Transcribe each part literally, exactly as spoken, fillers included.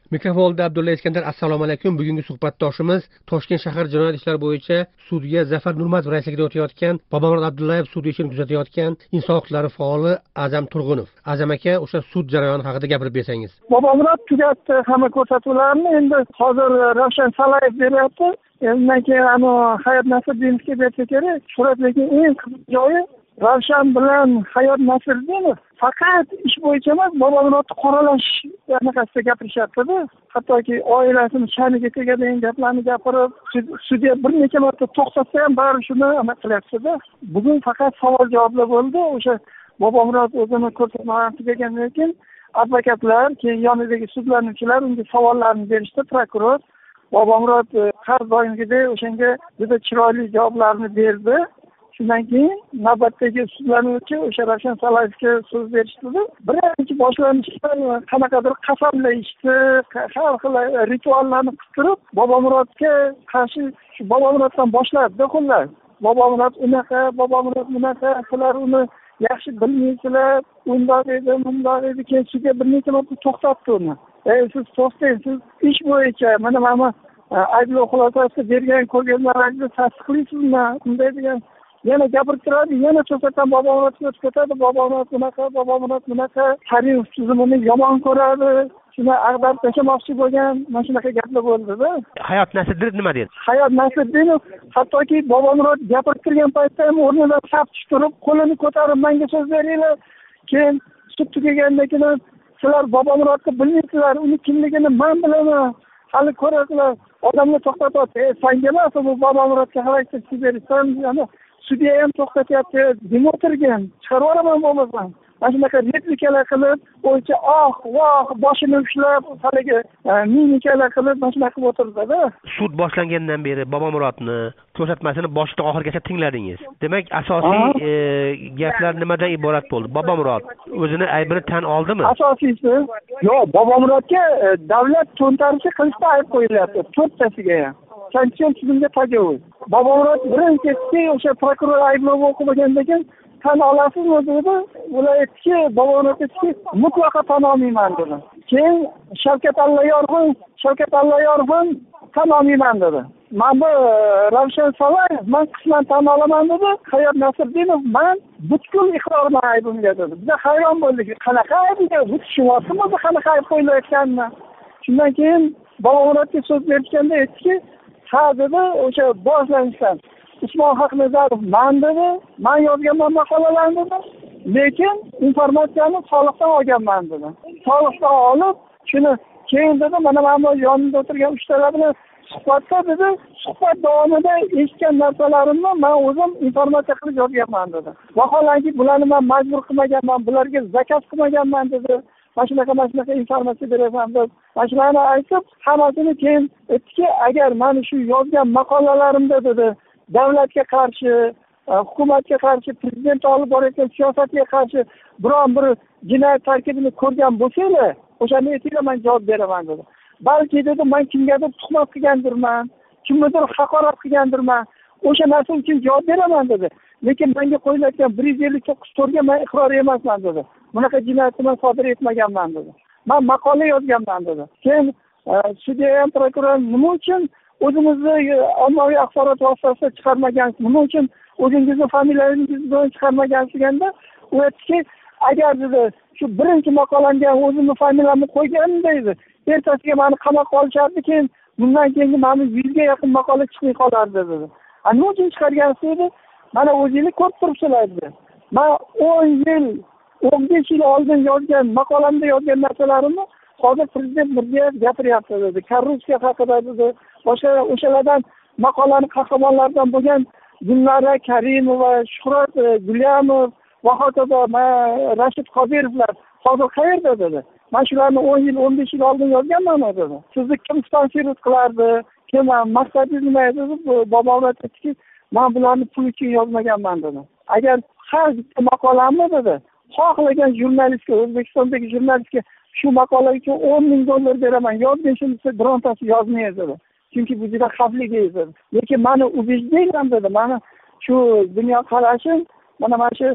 Mikrofonda Abdulla Iskandar. Assalomu alaykum. Bugungi suhbatdoshimiz Toshkent shahar jinoyat ishlari bo'yicha sudya Zafar Nurmatov raisligida o'tayotgan, Bobomurod Abdullayev sud ishini kuzatayotgan inson huquqlari faoli Azam Turg'unov. Azam aka, o'sha sud jarayoni haqida gapirib bersangiz. Bobomurod tugatdi hamma ko'rsatuvlarni, endi hozir Ravshan Salayev beryapti. Undan keyin ana Hayot Nasrdinovga bersa kerak. Shurat, lekin eng qiziq joyi Ravshan bilan Hayot Nasrdinov faqat ish bo'yicha emas, Bobomurodni qoralash anaqasida gapirishyapti-da. Hattoki oilasini sha'niga tegadigan gaplarni gapirib, sudya bir necha marta to'xtatsa ham bari shuni amal qilyapti-da. Bugun faqat savol-javoblar bo'ldi. O'sha Bobomurod o'zini ko'rsatmalarni tugagandan keyin advokatlar, keyin yonidagi sudlanuvchilar unga savollarni berishdi, prokuror. Bobomurod har doimgidek o'shanga juda chiroyli javoblarni berdi. Shundan keyin navbatdagi sudlanuvchi o'sha Ravshan Salayevga so'z berishdi. Birinchi boshlanishdan qanaqadir qasamlayishdi, har xil rituallarni qilib turib, Bobomurodga qarshi Bobomuroddan boshladi. Xullas, Bobomurod unaqa, Bobomurod bunaqa, sizlar uni yaxshi bilmaysizlar, undoq edi, bundoq edi. Keyin sudga bir necha marta to'xtatdi uni. Ey, siz to'xtang, siz ish bo'yicha mana mana ayblov xulosasi bergan ko'rganlaringizni tasdiqlaysizmi? Bunday degan yana gapirib turadi, yana to'satdan Bobomurodga o'tadi. Bobomurod bunaqa, Bobomurod bunaqa, Karimov tuzumini yomon ko'radi, shuni ag'darib tashlamoqchi bo'lgan, mana shunaqa gaplar bo'ldi-da. Hayot Nasrdinov nima dedi? Hayot Nasrdinov hattoki Bobomurod gapirib turgan paytda ham o'rnidan sapchib turib, qo'lini ko'tarib menga so'z beringlar. Keyin sud tugagandan keyin sizlar Bobomurodni bilmaysizlar, uni kimligini men bilaman. Hali ko'rasizlar, odamni to'xtatyapti. E, senga emas, bu Bobomurodga xarakter berishsan, yana sudya ham to'xtatyapti, nima o'tirgan, chiqarib yuboraman bo'lmasam. Mana shunaqa replikalar qilib, o'yicha oh, voh, boshini ushlab, haligi mimikalar qilib, mana shunaqa qilib o'tirdi-da. Sud boshlangandan beri Bobomurodni ko'rsatmasini boshidan oxirigacha tingladingiz. Demak, asosiy e, gaplar nimadan iborat bo'ldi? Bobomurod o'zini aybini tan oldimi? Asosiysi, yo'q, Bobomurodga e, davlat to'ntarishi qilishda ayb qo'yilyapti, to'rttasiga ham. Sanksiyon tizimiga tajovuz. Bobomurod birinchisi o'sha prokuror ayblovni o'qimagandan keyin tan olasizmi dedi. Ular aytdiki, Bobomurod aytdiki, mutlaqo tan olmayman dedi. Keyin Shavkat Allayorov, Shavkat Allayorov tan olmayman dedi. Men bu Ravshan Salayev, men qisman tan olaman dedi. Hayot Nasrdinov, men butkul iqrorman aybimga dedi. Biz hayron bo'ldik. Qanaqa aybga bu tushunasizmi, bu qanaqa ayb qo'yilayotganini. Shundan keyin Bobomurodga so'z berishganda aytdiki, ha dedi, o'sha boshlanishdan Usmon Haqnazarov man dedi, men yozganman maqolalarni dedi, lekin informatsiyani soliqdan olganman dedi. Soliqdan olib, shuni keyin dedi, mana men yonimda o'tirgan uchtalar bilan suhbatda dedi, suhbat davomida eshitgan narsalarimni men o'zim informatsiya qilib yozganman dedi. Vaholanki bularni men majbur qilmaganman, bularga zakaz qilmaganman dedi. Mana shunaqa mana shunaqa informatsiya beraman deb, mana shularni aytib, hammasini keyin aytdiki, agar men shu yozgan maqolalarimda dedi, davlatga qarshi, hukumatga qarshi, prezident olib borayotgan siyosatiga qarshi biron bir jinoyat tarkibini ko'rgan bo'lsanglar, o'shani aytinglar, men javob beraman dedi. Balki dedi, men kimgadir tuhmat qilgandirman, kimnidir haqorat qilgandirman, o'sha narsa uchun javob beraman dedi. Lekin menga qo'yilayotgan bir yuz ellik to'qqiz to'rtga men iqror emasman dedi. Bunaqa jinoyatni men sodir etmaganman dedi. Men maqola yozganman dedi. Keyin sudya ham prokuror nima uchun o'zingizni ommaviy axborot vositasida chiqarmagansiz, nima uchun o'zingizni familiyangizni bilan chiqarmagansiz deganda, u aytdiki, agar dedi shu birinchi maqolamga o'zimni familiyamni qo'yganimda edi, ertasiga meni qamoqqa olishardi, keyin bundan keyingi meni yuzga yaqin maqola chiqmay qolardi dedi. A nima uchun chiqargansiz edi? Mana o'zingiz ko'rib turibsizlar dedi. Men o'n yil, o'n besh yil oldin yozgan maqolamda yozgan narsalarimni hozir prezident Mirziyoyev gapiryapti dedi. Korrupsiya haqida dedi. Boshqa o'shalardan maqolani qahramonlardan bo'lgan Gulnora Karimova, Shuhrat Gulyamov va hokazo Rashid Qodirovlar hozir qayerda dedi. Men shularni o'n yil, o'n besh yil oldin yozganman dedi. Sizni kim sponsor qilardi? Kim maqsadingiz nima edi? Bobomurod aytdiki, men bularni pul uchun yozmaganman dedi. Agar har bitta maqolamni dedi, xohlagan jurnalistga, O'zbekistondagi jurnalistga shu maqola uchun o'n ming dollar beraman, yozmasam desa birontasi yozmaydi dedi. Chunki bu juda xavfli dedi. Lekin meni ubejdenman dedi. Mana shu dunyo qarashim, mana mana shu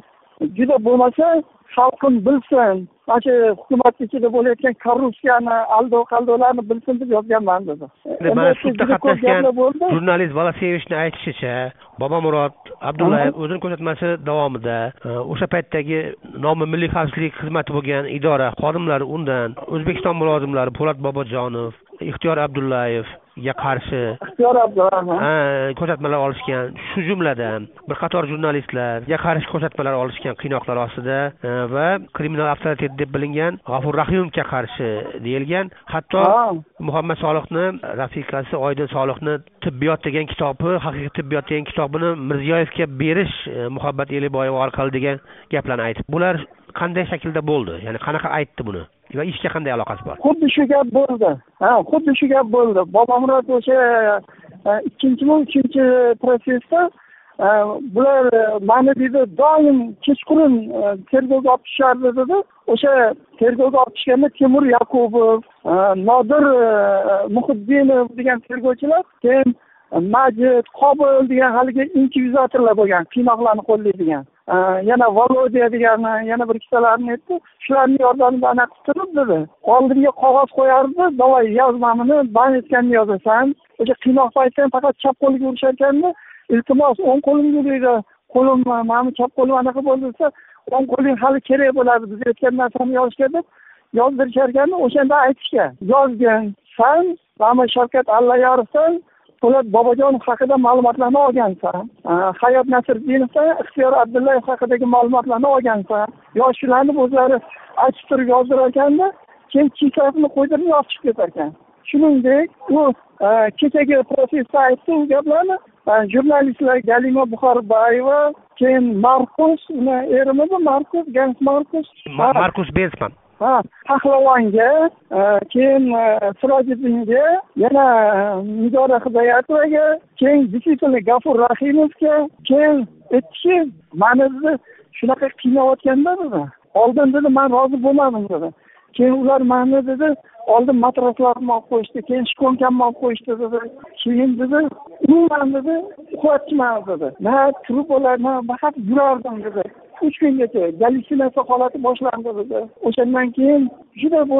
juda bo'lmasa xalqim bilsin, mana shu hukumat ichida bo'layotgan korrupsiyani, aldov qaldovlarni bilsin deb yozganman dedi. Mana sudda qatnashgan jurnalist Valasevichning aytishicha, Bobomurod Abdullayev o'zining ko'rsatmasi davomida o'sha paytdagi nomi Milliy xavfsizlik xizmati bo'lgan idora xodimlari undan O'zbekiston mulozimlari Po'lat Bobojonov, Ixtiyor Abdullayevga qarshi Ixtiyor Abdullayev ko'rsatmalar olishgan, shu jumladan bir qator jurnalistlarga qarshi ko'rsatmalar olishgan qiynoqlar ostida va kriminal avtoritet deb bilingan G'afur Rahimovga qarshi deyilgan. Hatto Muhammad Solihni rafiqasi Oydin Solihni Tibbiyot degan kitobi, haqiqiy tibbiyot degan kitobini Mirziyoyevga berish Muhabbat Eliboyeva orqali degan gaplarni aytib. Bular qanday shaklda bo'ldi? Ya'ni qanaqa aytdi buni? Va ishga qanday aloqasi bor? Xuddi shu gap bo'ldi. Ha, xuddi shu gap bo'ldi. Bobomurod o'sha ikkinchimi, uchinchi prosesda bular meni dedi doim kechqurun tergovga olib tushardi dedi. O'sha tergovga olib tushganda Temur Yakubov, Nodir Muhiddinov degan tergovchilar, keyin Majid, Qobil degan haligi inkvizitorlar bo'lgan, qiynoqlarni qo'llaydigan. Yana Volodya degan yana bir ikkitalarni aytdi. Shularning yordamida anaqa turib dedi. Oldimga qog'oz qo'yardi, "Davay yozmamini, ban etganini yozasan." O'sha qiynoq paytida faqat chap qo'liga urishar ekanda, "Iltimos, o'ng qo'limga uraydi. Qo'lim, meni chap qo'lim anaqa bo'ldi desa, o'ng qo'ling hali kerak bo'ladi. Biz aytgan narsani yozishga" deb yozdirishar ekanda, o'shanda aytishgan. "Yozgin, sen Rama Shavkat Allayorovdan Po'lat Bobojonov haqida ma'lumotlarni olgansan. Hayot Nasrddinovdan Ixtiyor Abdullayev haqidagi ma'lumotlarni olgansan. Yosh shularni o'zlari aytib turib yozdirar ekanda, keyin chekasini qo'ydirib yozib ketar ekan. Shuningdek, u kechagi prosesda aytdi u gaplarni. Jurnalistlar Galima Buxorbayeva, keyin Markus, uni erimidi Markus, Gans Markus, Markus Bensman. Ha, Pahlavonga, keyin Sirojiddinga, yana Nigora Hidoyatovaga, keyin disiplin G'afur Rahimovga, keyin aytdi, "Meni shunaqa qiynayotganda dedi. Oldin dedi, men rozi bo'lmadim dedi. Keyin ular meni dedi, oldin matraslarni olib qo'yishdi, keyin shkonkamni olib qo'yishdi dedi. Keyin dedi, umuman dedi, uxlatishmadi dedi. Men turib ularni faqat yurardim dedi. uch kungacha gallyutsinatsiya holati boshlandi dedi. O'shandan keyin juda bu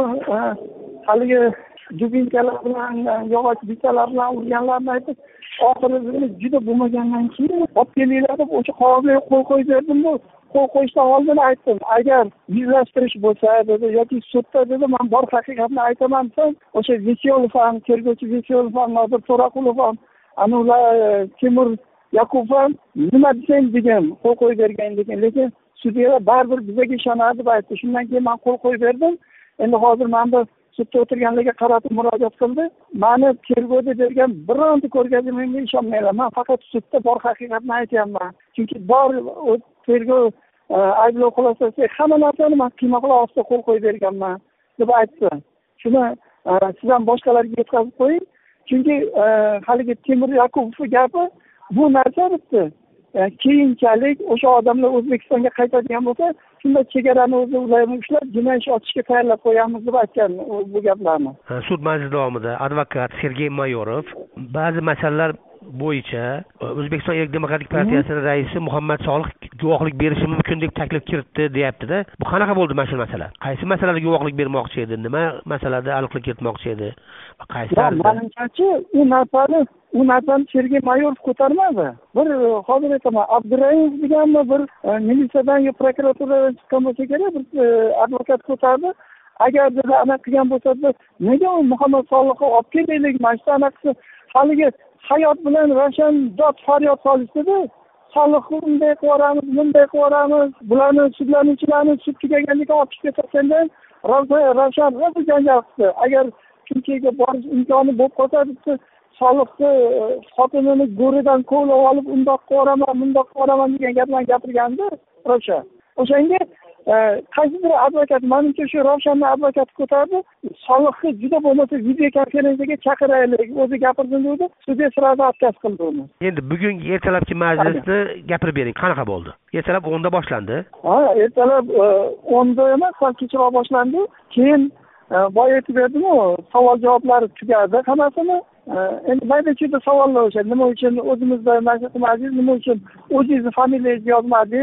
haligi dubinkalar bilan, yog'och bitalar bilan urganlarni aytib, oxirida juda bo'lmagandan keyin olib kelinglar deb o'sha qog'ozlarga qo'l qo'yib berdim-ku. Qo'l qo'yishdan oldin aytdim, agar yuzlashtirish bo'lsa dedi yoki sudda dedi, men bor haqiqatni aytaman desam, o'sha Vesyolov ham, tergovchi Vesyolov ham, Nodir To'raqulov ham, ana ular Temur Yakubov ham nima desang degan qo'l qo'yib bergan ekan, lekin sudyalar baribir bizga ishonadi deb aytdi. Shundan keyin men qo'l qo'yib berdim. Endi hozir menda sudda o'tirganlarga qaratib murojaat qildi. Meni tergovda bergan bironta ko'rgazmamga ishonmayman. Men faqat sudda bor haqiqatni aytyapman. Chunki bor o tergov ayblov xulosasi hamma narsani men qiynoqlar ostida qo'l qo'yib berganman deb aytdi. Shuni siz ham boshqalarga yetkazib qo'ying. Chunki haligi Temur Yakupovning gapi bu narsa bitti. Keyinchalik o'sha odamlar O'zbekistonga qaytadigan bo'lsa, shunda chegarani o'zi ularni ushlab, jinoiy ish ochishga tayyorlab qo'yamiz deb aytgan bu gaplarni. Sud majlisi davomida advokat Sergey Mayorov ba'zi masalalar bo'yicha O'zbekiston Erk Demokratik partiyasining raisi Muhammad Solih guvohlik berishi mumkin deb taklif kiritdi, deyapti-da. Bu qanaqa bo'ldi mana shu masala? Qaysi masalada guvohlik bermoqchi edi? Nima masalada aniqlik kiritmoqchi edi? Qaysi tarzda? Menimcha, u narsani u narsani Sergey Mayorov ko'tarmadi. Bir hozir aytaman, Abdurayimov deganmi bir militsiyadan yo prokuraturadan chiqqan bo'lsa kerak, bir advokat ko'tardi. Agar dedi ana qilgan bo'lsa, nega u Muhammad Solihni olib kelaylik, mana shu anaqasi haligi hayot bilan ravshan dod faryod solishdi-da. Solihni bunday qilamiz, bunday qilamiz, bularni sudlanuvchilarni sud tugaganligiga olib chiqib ketgandan ravshan rosa janjal qildi. Agar Turkiyaga borish imkoni bo'lib qolsa, deb Solihni xotinini go'ridan kovlab olib, undoq qilaraman, bundoq qilaraman degan gaplarni gapirgandi Ravshan. O'shanga qaysidir advokat, menimcha shu Ravshanni advokat ko'tardi. Solihni juda bo'lmasa video konferensiyaga chaqiraylik, o'zi gapirsin dedi. Sudya sirada отказ qildi uni. Endi bugungi ertalabki majlisni gapirib bering, qanaqa bo'ldi? Ertalab o'nda boshlandi. Ha, ertalab o'nda emas, sal kechroq boshlandi. Keyin boya aytib berdim-ku, savol-javoblar tugadi hammasini. Endi mayda-chuyda savollar o'sha, nima uchun o'zimizda nashr qilmadingiz, nima uchun o'zingizni familiyangizni yozmadingiz,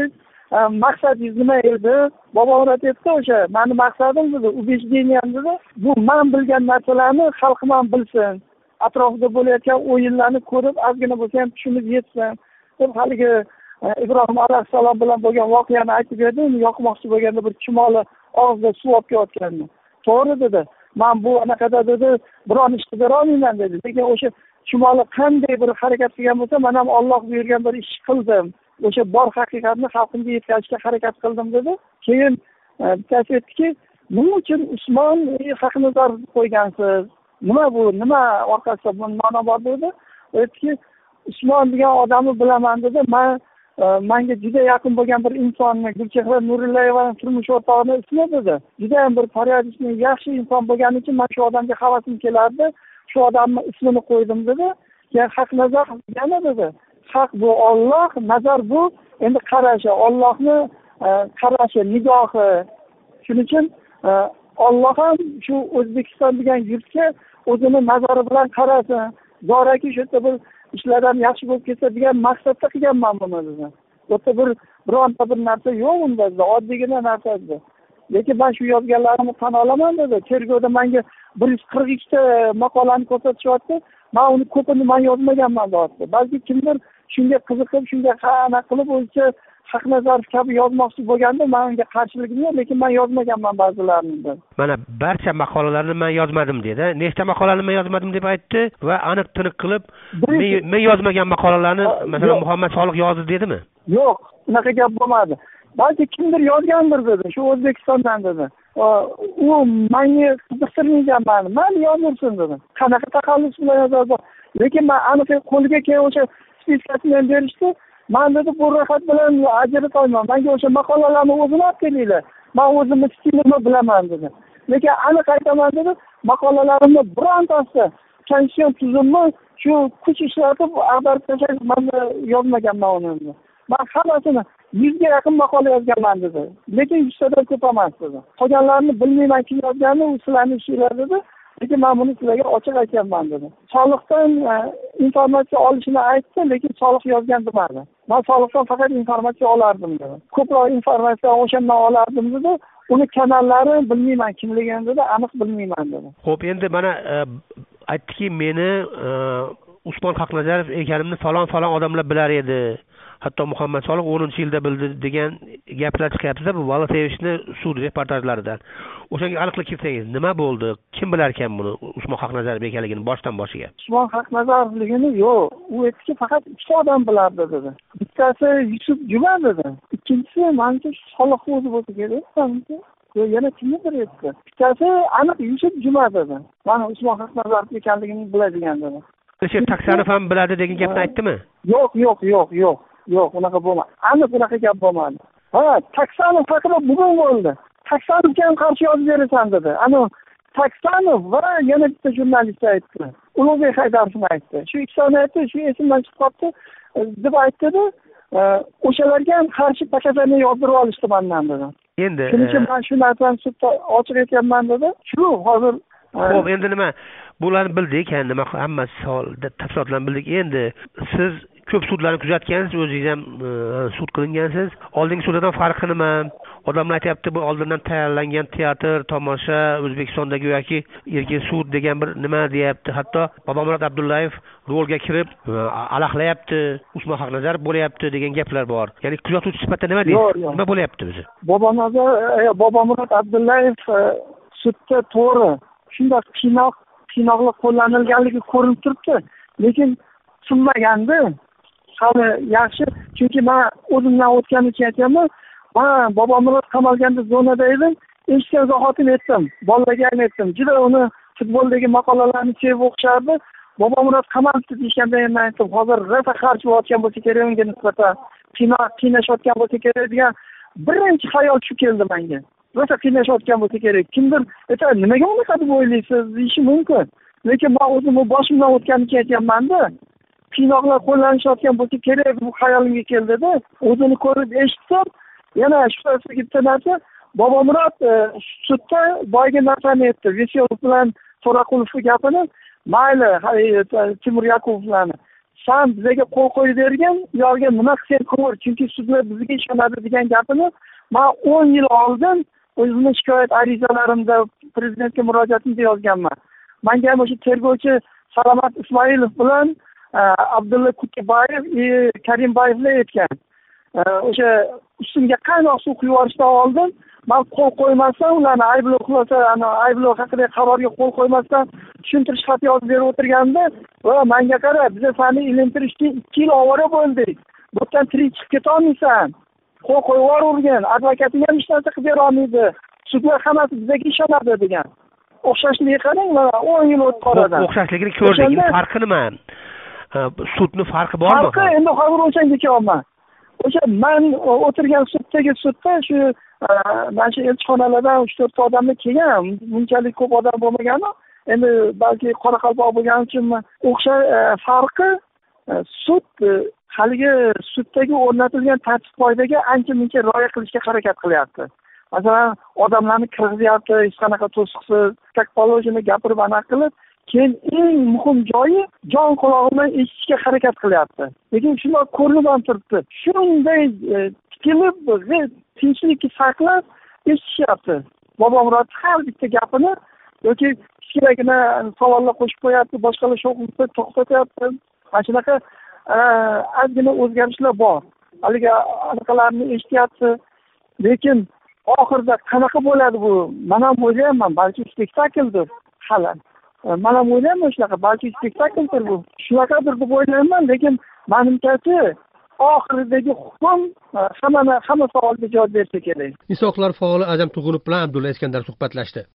maqsadingiz nima edi? Bobomurod aytdi, o'sha meni maqsadim dedi, убеждением dedi, bu men bilgan narsalarni xalqim ham bilsin, atrofida bo'layotgan o'yinlarni ko'rib, ozgina bo'lsa ham tushunib yetsin deb haligi Ibrohim alayhissalom bilan bo'lgan voqeani aytib berdi. Uni yoqmoqchi bo'lganda bir chumoli og'zida suv olib kelayotgandi. To'g'ri dedi. Men bu anaqada dedi, biron ish qila olmayman dedi. Lekin o'sha chumoli qanday bir harakat qilgan bo'lsa, men ham Alloh buyurgan bir ish qildim. O'sha bor haqiqatni xalqimga yetkazishga harakat qildim dedi. Keyin bittasi aytdiki, nima uchun Usmon haqnazar qo'ygansiz? Nima bu? Nima orqasida bu ma'no bor dedi. Aytdiki, Usmon degan odamni bilaman dedi. Men menga juda yaqin bo'lgan bir insonni, Gulchehra Nurillayevaning turmush o'rtog'ini ismi dedi. Juda ham bir pariyadishli yaxshi inson bo'lgani uchun men shu odamga havasim kelardi. Shu odamning ismini qo'ydim dedi. Keyin haqnazar qilgan dedi. Haq bu Alloh, nazar bu endi qarashi, Allohni qarashi, nigohi. Shuning uchun Alloh ham shu O'zbekiston degan yurtga o'zini nazari bilan qarasin. Zoraki shu yerda bir ishlardan yaxshi bo'lib ketsa degan maqsadda qilganman buni dedi. Bu yerda bir bironta bir narsa yo'q unda, oddiygina narsa edi. Lekin men shu yozganlarimni tan olaman dedi. Tergovda menga bir yuz qirq ikkita maqolani ko'rsatishyapti. Men uni ko'pini men yozmaganman deyapti. Balki kimdir shunga qiziqib, shunga qana qilib o'zicha Haqnazarov kabi yozmoqchi bo'lganda men unga qarshiligim yo'q, lekin men yozmaganman ba'zilarini. Mana barcha maqolalarni men yozmadim dedi. Nechta maqolani men yozmadim deb aytdi va aniq tiniq qilib men yozmagan maqolalarni masalan Muhammad Solih yozdi dedimi? Yo'q, unaqa gap bo'lmadi. Balki kimdir yozgandir dedi, shu O'zbekistondan dedi. U menga qiziqtirmagan meni, men yozursin dedi. Qanaqa taxallus bilan yozadi? Lekin men aniq qo'liga keyin o'sha speskasini berishdi. Men dedi bu ro'yxat bilan ajrata olmayman. Menga o'sha maqolalarni o'zini olib kelinglar. Men o'zimni stilimni bilaman dedi. Lekin aniq aytaman dedi, maqolalarimni birontasi konstitutsiya tuzumni shu kuch ishlatib ag'darib tashlash men yozmaganman uni. Men hammasini yuzga yaqin maqola yozganman dedi. Lekin yuztadan ko'p emas dedi. Qolganlarini bilmayman kim yozganini, u sizlarning ishinglar dedi. Lekin men buni sizlarga ochiq aytganman dedi. Soliqdan informatsiya olishini aytdi, lekin soliq yozgan demadi. Men soliqdan faqat informatsiya olardim dedi. Ko'proq informatsiya o'shandan olardim dedi. Uni kanallari bilmayman kimligini dedi, aniq bilmayman dedi. Xo'p, endi mana aytdiki, meni Usmon Haqnazarov ekanimni falon falon odamlar bilar edi. Hatto Muhammad Solih o'ninchi yilda bildi degan gaplar chiqyapti-da bu Volotevichni sud reportajlaridan. O'shanga aniqlik kiritsangiz, nima bo'ldi? Kim bilar ekan buni Usmon Haqnazarov ekanligini boshdan boshiga? Usmon Haqnazarovligini yo'q, u aytdiki faqat ikkita odam bilardi dedi. Bittasi Yusuf Juma dedi. Ikkinchisi menimcha Solih o'zi bo'lsa kerak. Yana kimdir aytdi. Bittasi aniq Yusuf Juma dedi. Mana Usmon Haqnazarov ekanligini biladigan dedi. O'sha Taksanov ham biladi degan gapni aytdimi? Yo'q, yo'q, yo'q, yo'q. Yo'q, unaqa bo'lmadi. Aniq unaqa gap bo'lmadi. Ha, Taksanov haqida bugun bo'ldi. Taksanovga ham qarshi yozib berasan dedi. Ana Taksanov va yana bitta jurnalist aytdi. Ulug'bek Haydarovni aytdi. Shu ikkisini aytdi, shu esimdan chiqib qoldi deb aytdi-da, o'shalarga ham qarshi paketlarni yozdirib olishdi mendan dedi. Endi shuning uchun men shu narsani sudda ochiq aytyapman dedi. Shu hozir xo'p, endi nima? Bularni bildik, nima hammasi tafsilotlarni bildik. Endi siz ko'p sudlarni kuzatgansiz, o'zingiz ham sud qilingansiz. Oldingi suddan farqi nima? Odamlar aytayapti, bu oldindan tayyorlangan teatr, tomosha, O'zbekistondagi yoki erkin sud degan bir nima deyapti. Hatto Bobomurod Abdullayev rolga kirib alaqlayapti, Usmon Haqnazarov bo'layapti degan gaplar bor. Ya'ni kuzatuvchi sifatida nima deysiz? Nima bo'layapti bizni? Bobomurod Abdullayev sudda to'g'ri shunday qiynoq qiynoqlik qo'llanilganligi ko'rinib turibdi. Lekin tushunmagandi. Hali yaxshi, chunki men o'zimdan o'tgan uchun aytayapman. Men Bobomurod qamalganda zonada edim. Eshitgan zahotim aytdim. Bolalarga ham aytdim. Juda uni futboldagi maqolalarni sevib o'qishardi. Bobomurod qamaldi deganda men aytdim, hozir rosa qarshi bo'layotgan bo'lsa kerak unga nisbatan, qiynoq qiynashayotgan bo'lsa kerak degan birinchi xayol shu keldi menga. Rosa qiynashayotgan bo'lsa kerak. Kimdir aytadi, nimaga unaqa deb o'ylaysiz deyishi mumkin. Lekin men o'zimni boshimdan o'tgan uchun aytyapman-da. Qiynoqlar qo'llanishayotgan bo'lsa kerak bu xayolimga keldi-da. O'zini ko'rib eshitdim. Yana shu bitta narsa, Bobomurod sudda boyga narsani aytdi. Veselov bilan To'raqulov gapini mayli Timur Yakov bilan san bizga qo'l qo'yib bergin, ularga nima qilsang ko'r, chunki sudlar bizga ishonadi degan gapini men o'n yil oldin o'zimning shikoyat arizalarimda prezidentga murojaatimda yozganman. Menga ham o'sha tergovchi Salomat Ismoilov bilan Abdulla Kutibayev va Karimbayevlar aytgan. O'sha ustimga qaynoq suv quyib yuborishdan oldin men qo'l qo'ymasdan, ularni ayblov qilsa, ana ayblov haqida qarorga qo'l qo'ymasdan tushuntirish xati yozib berib o'tirganda, va menga qara, biz seni ilintirishga ikki yil ovora bo'ldik. Bu yerdan tirik chiqib keta olmaysan. Qo'l qo'yib yuborgan, advokating ham hech narsa qilib bera olmaydi. Sudlar hammasi bizga ishonadi degan. O'xshashlikni qarang, mana o'n yil o'tib qoladi. O'xshashligini ko'rdik. Farqi nima? Sudning farqi bormi? Farqi endi hozir o'shanga kelyapman. O'sha men o'tirgan suddagi sudda shu mana shu elchixonalardan uch to'rtta odamlar kelgan, bunchalik ko'p odam bo'lmagani, endi balki qoraqalpoq bo'lgani uchunmi, o'xsha farqi sud haligi suddagi o'rnatilgan tartib-qoidaga ancha-muncha rioya qilishga harakat qilyapti. Masalan, odamlarni kirg'izyapti, hech qanaqa to'siqsiz, tak poложение gapirib anaqa qilib, keyin eng muhim joyi jon qulog'i bilan eshitishga harakat qilyapti. Lekin shunday ko'rinib ham turibdi. Shunday tikilib, tinchlikni saqlab eshitishyapti. Bobomurod har bitta gapini yoki kichkinagina savollar qo'shib qo'yapti, boshqalar sho'xlikni to'xtatyapti. Mana shunaqa ozgina o'zgarishlar bor. Haligi anaqalarni eshityapti. Lekin oxirida qanaqa bo'ladi bu? Men ham o'ylayapman, balki spektakldir hali. Men ham o'ylayapman shunaqa, balki spektakldir bu. Shunaqadir deb o'ylayapman, lekin menimcha oxiridagi hukm hamma hamma savolga javob bersa kerak. Inson huquqlari faoli Azam Turg'unov bilan Abdulla Iskandar suhbatlashdi.